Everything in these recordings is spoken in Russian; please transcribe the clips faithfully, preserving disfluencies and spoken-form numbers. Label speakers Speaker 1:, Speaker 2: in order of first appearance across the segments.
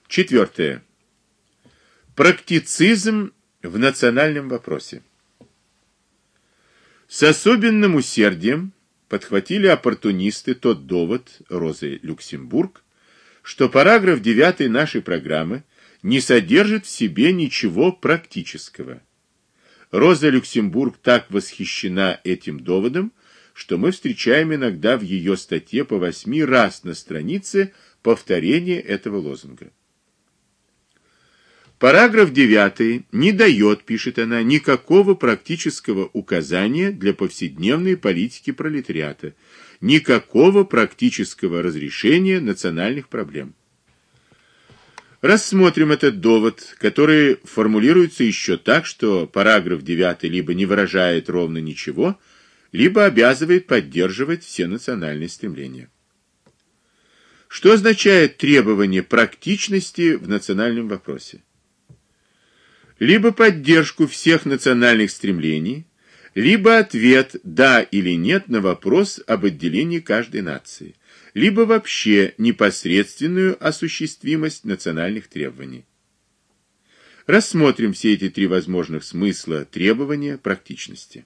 Speaker 1: Четвертое. Практицизм в национальном вопросе. С особенным усердием подхватили оппортунисты тот довод Розы Люксембург, что параграф девятый нашей программы не содержит в себе ничего практического. Роза Люксембург так восхищена этим доводом, что мы встречаем иногда в ее статье по восьми раз на странице повторение этого лозунга. Параграф девятый не дает, пишет она, никакого практического указания для повседневной политики пролетариата, никакого практического разрешения национальных проблем. Рассмотрим этот довод, который формулируется еще так, что параграф девятый либо не выражает ровно ничего, либо обязывает поддерживать все национальные стремления. Что означает требование практичности в национальном вопросе? Либо поддержку всех национальных стремлений, либо ответ «да» или «нет» на вопрос об отделении каждой нации, либо вообще непосредственную осуществимость национальных требований. Рассмотрим все эти три возможных смысла требования практичности.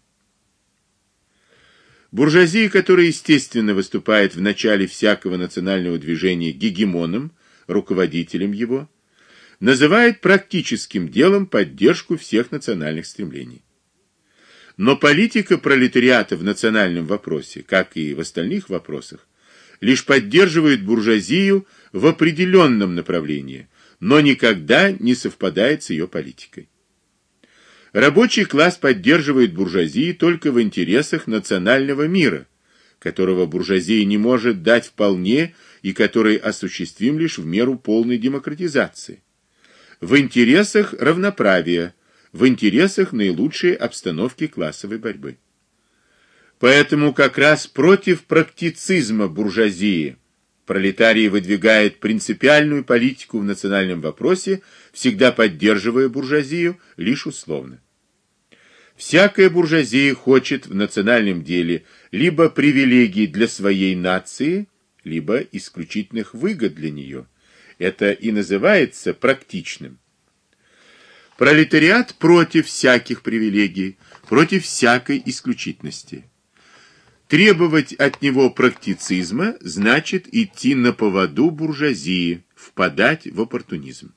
Speaker 1: Буржуазия, которая естественно выступает в начале всякого национального движения гегемоном, руководителем его, называет практическим делом поддержку всех национальных стремлений. Но политика пролетариата в национальном вопросе, как и в остальных вопросах, лишь поддерживает буржуазию в определенном направлении, но никогда не совпадает с ее политикой. Рабочий класс поддерживает буржуазию только в интересах национального мира, которого буржуазия не может дать вполне и который осуществим лишь в меру полной демократизации, в интересах равноправия, в интересах наилучшей обстановки классовой борьбы. Поэтому как раз против практицизма буржуазии пролетарий выдвигает принципиальную политику в национальном вопросе, всегда поддерживая буржуазию лишь условно. Всякая буржуазия хочет в национальном деле либо привилегий для своей нации, либо исключительных выгод для нее. Это и называется практичным. Пролетариат против всяких привилегий, против всякой исключительности. Требовать от него практицизма значит идти на поводу буржуазии, впадать в оппортунизм.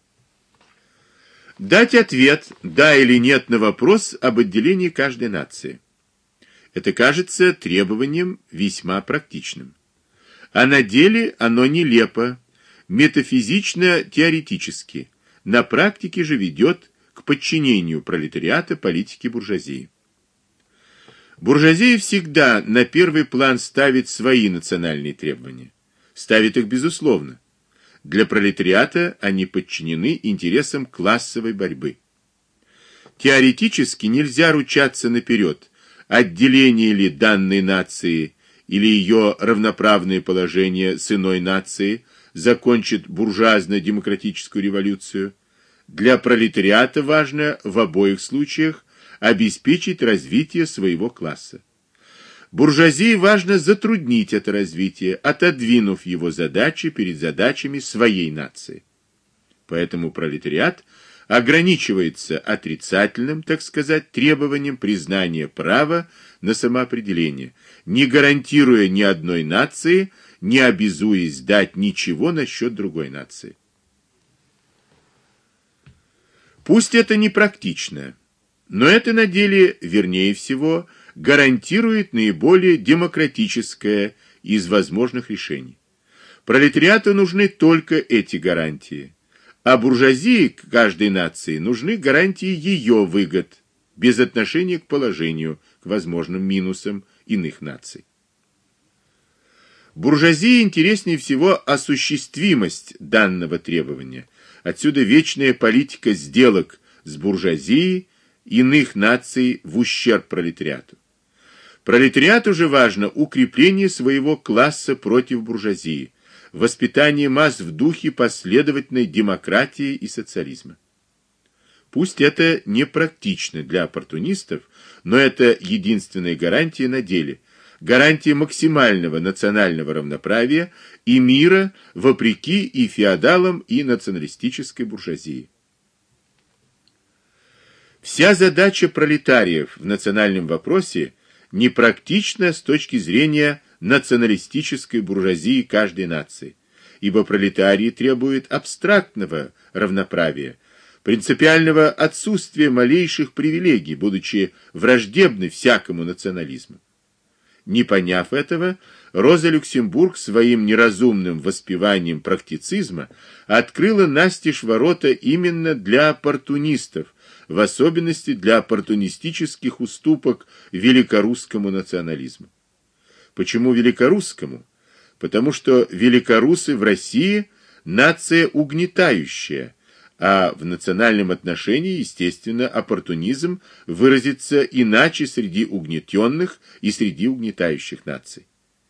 Speaker 1: Дать ответ «да» или «нет» на вопрос об отделении каждой нации. Это кажется требованием весьма практичным. А на деле оно нелепо, метафизично-теоретически, на практике же ведет к подчинению пролетариата политике буржуазии. Буржуазия всегда на первый план ставит свои национальные требования, ставит их безусловно. Для пролетариата они подчинены интересам классовой борьбы. Теоретически нельзя ручаться наперед, отделение ли данной нации или ее равноправное положение с иной нацией закончит буржуазно-демократическую революцию. Для пролетариата важно в обоих случаях обеспечить развитие своего класса. Буржуазии важно затруднить это развитие, отодвинув его задачи перед задачами своей нации. Поэтому пролетариат ограничивается отрицательным, так сказать, требованием признания права на самоопределение, не гарантируя ни одной нации, не обязуясь дать ничего насчет другой нации. Пусть это не практично, но это на деле, вернее всего, гарантирует наиболее демократическое из возможных решений. Пролетариату нужны только эти гарантии, а буржуазии к каждой нации нужны гарантии ее выгод, без отношения к положению, к возможным минусам иных наций. Буржуазии интереснее всего осуществимость данного требования. Отсюда вечная политика сделок с буржуазией иных наций в ущерб пролетариату. Пролетариату же важно укрепление своего класса против буржуазии, воспитание масс в духе последовательной демократии и социализма. Пусть это не практично для оппортунистов, но это единственная гарантия на деле, гарантия максимального национального равноправия и мира вопреки и феодалам, и националистической буржуазии. Вся задача пролетариев в национальном вопросе непрактична с точки зрения националистической буржуазии каждой нации, ибо пролетарии требуют абстрактного равноправия, принципиального отсутствия малейших привилегий, будучи враждебны всякому национализму. Не поняв этого, Роза Люксембург своим неразумным воспеванием практицизма открыла настежь ворота именно для оппортунистов, в особенности для оппортунистических уступок великорусскому национализму. Почему великорусскому? Потому что великорусы в России нация угнетающая, а в национальном отношении, естественно, оппортунизм выразится иначе среди угнетенных и среди угнетающих наций.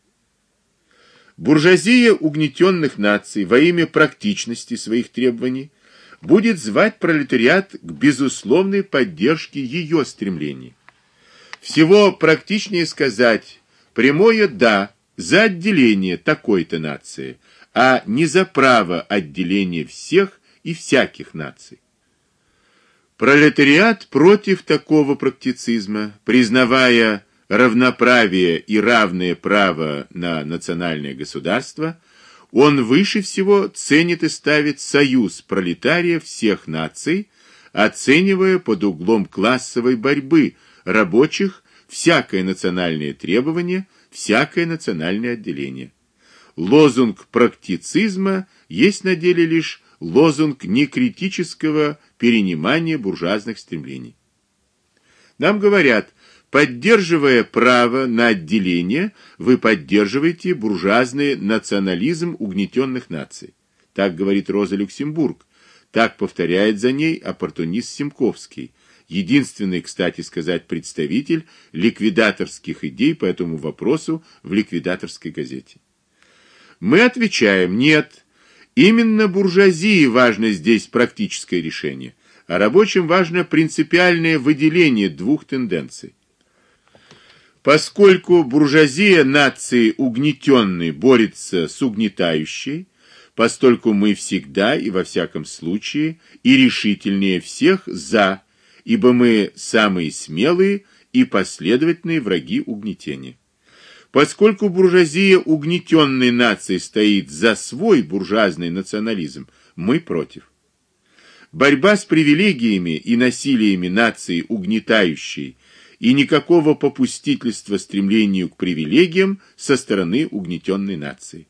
Speaker 1: Буржуазия угнетенных наций во имя практичности своих требований будет звать пролетариат к безусловной поддержке ее стремлений. Всего практичнее сказать прямое «да» за отделение такой-то нации, а не за право отделения всех и всяких наций. Пролетариат против такого практицизма, признавая равноправие и равное право на национальное государство, он выше всего ценит и ставит союз пролетариев всех наций, оценивая под углом классовой борьбы рабочих всякое национальное требование, всякое национальное отделение. Лозунг практицизма есть на деле лишь лозунг некритического перенимания буржуазных стремлений. Нам говорят, поддерживая право на отделение, вы поддерживаете буржуазный национализм угнетенных наций. Так говорит Роза Люксембург, так повторяет за ней оппортунист Семковский, единственный, кстати сказать, представитель ликвидаторских идей по этому вопросу в ликвидаторской газете. Мы отвечаем: нет. Именно буржуазии важно здесь практическое решение, а рабочим важно принципиальное выделение двух тенденций. Поскольку буржуазия нации угнетенной борется с угнетающей, постольку мы всегда и во всяком случае и решительнее всех за, ибо мы самые смелые и последовательные враги угнетения. Поскольку буржуазия угнетенной нации стоит за свой буржуазный национализм, мы против. Борьба с привилегиями и насилиями нации угнетающей и никакого попустительства стремлению к привилегиям со стороны угнетенной нации.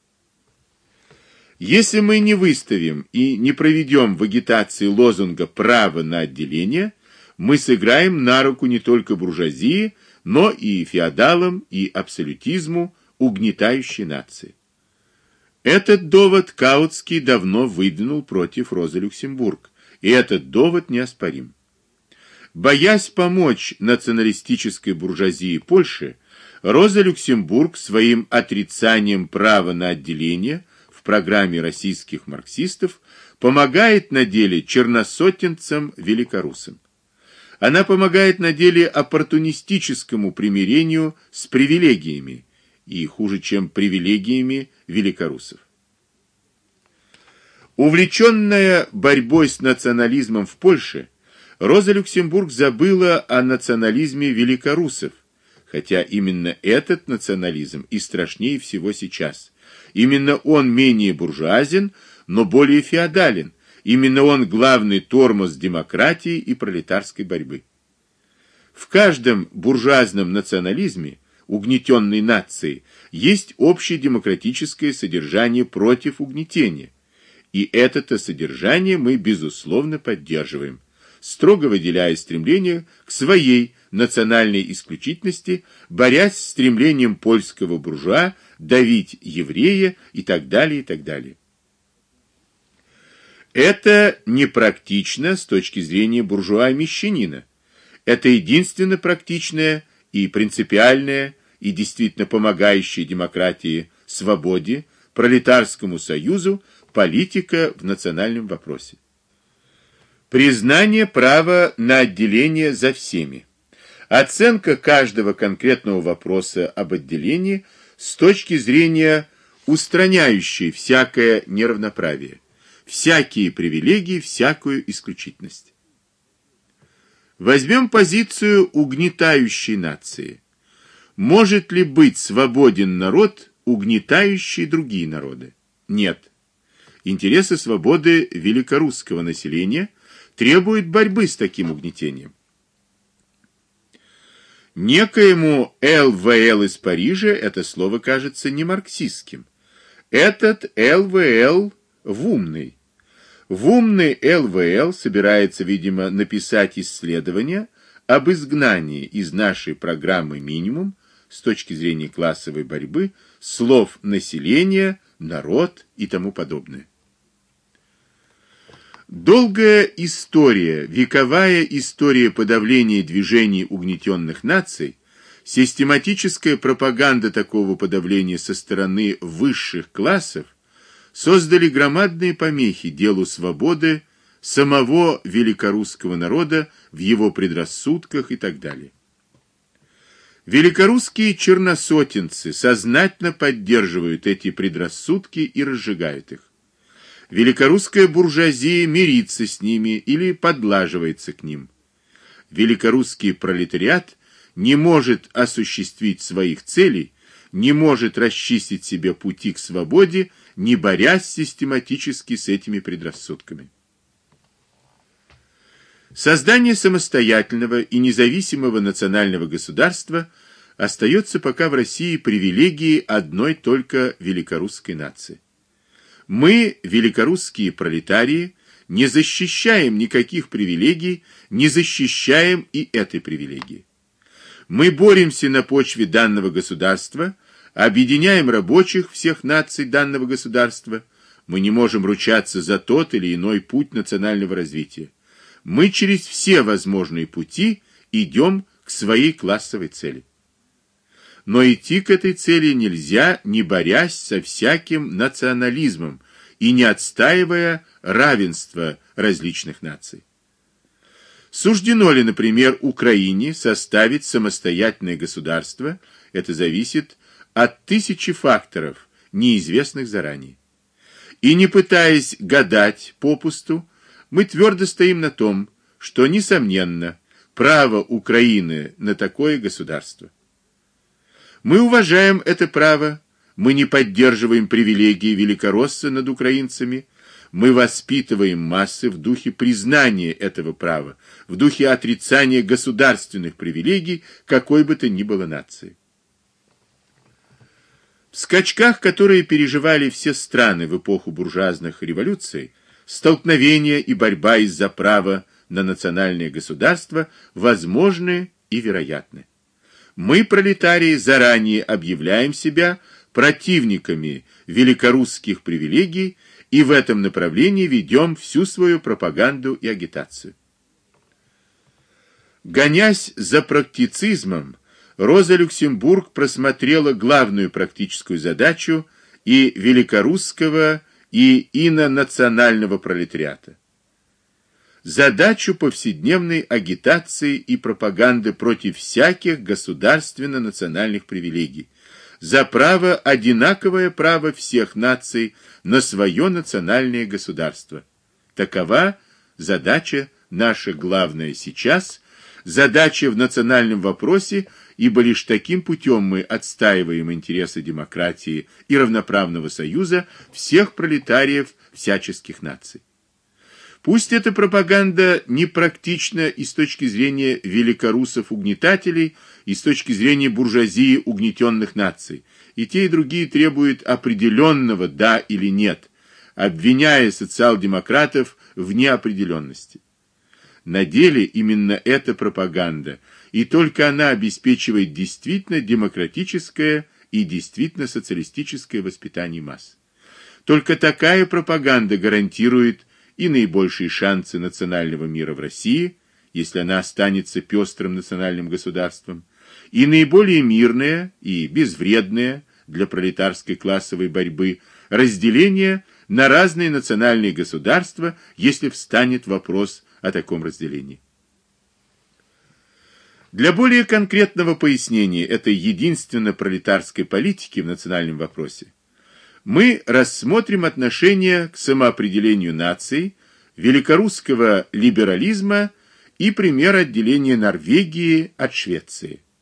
Speaker 1: Если мы не выставим и не проведем в агитации лозунга «право на отделение», мы сыграем на руку не только буржуазии, но и феодалам, и абсолютизму угнетающей нации. Этот довод Каутский давно выдвинул против Розы Люксембург, и этот довод неоспорим. Боясь помочь националистической буржуазии Польши, Роза Люксембург своим отрицанием права на отделение в программе российских марксистов помогает на деле черносотенцам-великорусам. Она помогает на деле оппортунистическому примирению с привилегиями, и хуже, чем привилегиями великорусов. Увлеченная борьбой с национализмом в Польше, Роза Люксембург забыла о национализме великорусов, хотя именно этот национализм и страшнее всего сейчас. Именно он менее буржуазен, но более феодален. Именно он главный тормоз демократии и пролетарской борьбы. В каждом буржуазном национализме угнетенной нации есть общедемократическое содержание против угнетения, и это-то содержание мы безусловно поддерживаем, строго выделяя стремление к своей национальной исключительности, борясь с стремлением польского буржуа давить еврея и так далее, и так далее. Это непрактично с точки зрения буржуа-мещанина. Это единственно практичное и принципиальное и действительно помогающее демократии, свободе, пролетарскому союзу политика в национальном вопросе. Признание права на отделение за всеми. Оценка каждого конкретного вопроса об отделении с точки зрения устраняющей всякое неравноправие, всякие привилегии, всякую исключительность. Возьмем позицию угнетающей нации. Может ли быть свободен народ, угнетающий другие народы? Нет. Интересы свободы великорусского населения требуют борьбы с таким угнетением. Некоему эл вэ эл из Парижа это слово кажется не марксистским. Этот эл вэ эл в умный. В умный эл вэ эл собирается, видимо, написать исследование об изгнании из нашей программы минимум с точки зрения классовой борьбы слов население, народ и тому подобное. Долгая история, вековая история подавления движений угнетенных наций, систематическая пропаганда такого подавления со стороны высших классов создали громадные помехи делу свободы самого великорусского народа в его предрассудках и так далее. Великорусские черносотенцы сознательно поддерживают эти предрассудки и разжигают их. Великорусская буржуазия мирится с ними или подлаживается к ним. Великорусский пролетариат не может осуществить своих целей, не может расчистить себе пути к свободе, не борясь систематически с этими предрассудками. Создание самостоятельного и независимого национального государства остается пока в России привилегией одной только великорусской нации. Мы, великорусские пролетарии, не защищаем никаких привилегий, не защищаем и этой привилегии. Мы боремся на почве данного государства, объединяем рабочих всех наций данного государства. Мы не можем ручаться за тот или иной путь национального развития. Мы через все возможные пути идем к своей классовой цели. Но идти к этой цели нельзя, не борясь со всяким национализмом и не отстаивая равенство различных наций. Суждено ли, например, Украине составить самостоятельное государство, это зависит от тысячи факторов, неизвестных заранее. И не пытаясь гадать попусту, мы твердо стоим на том, что, несомненно, право Украины на такое государство. Мы уважаем это право, мы не поддерживаем привилегии великоросса над украинцами, мы воспитываем массы в духе признания этого права, в духе отрицания государственных привилегий какой бы то ни было нации. В скачках, которые переживали все страны в эпоху буржуазных революций, столкновения и борьба из-за права на национальное государство возможны и вероятны. Мы, пролетарии, заранее объявляем себя противниками великорусских привилегий и в этом направлении ведем всю свою пропаганду и агитацию. Гонясь за практицизмом, Роза Люксембург просмотрела главную практическую задачу и великорусского, и инонационального пролетариата. Задачу повседневной агитации и пропаганды против всяких государственно-национальных привилегий, за право, одинаковое право всех наций на свое национальное государство. Такова задача наша главная сейчас, задача в национальном вопросе, ибо лишь таким путем мы отстаиваем интересы демократии и равноправного союза всех пролетариев всяческих наций. Пусть эта пропаганда непрактична и с точки зрения великорусов-угнетателей, и с точки зрения буржуазии угнетенных наций, и те, и другие требуют определенного «да» или «нет», обвиняя социал-демократов в неопределенности. На деле именно эта пропаганда, и только она обеспечивает действительно демократическое и действительно социалистическое воспитание масс. Только такая пропаганда гарантирует и наибольшие шансы национального мира в России, если она останется пестрым национальным государством, и наиболее мирное и безвредное для пролетарской классовой борьбы разделение на разные национальные государства, если встанет вопрос о таком разделении. Для более конкретного пояснения этой единственно пролетарской политики в национальном вопросе мы рассмотрим отношение к самоопределению наций, великорусского либерализма и пример отделения Норвегии от Швеции.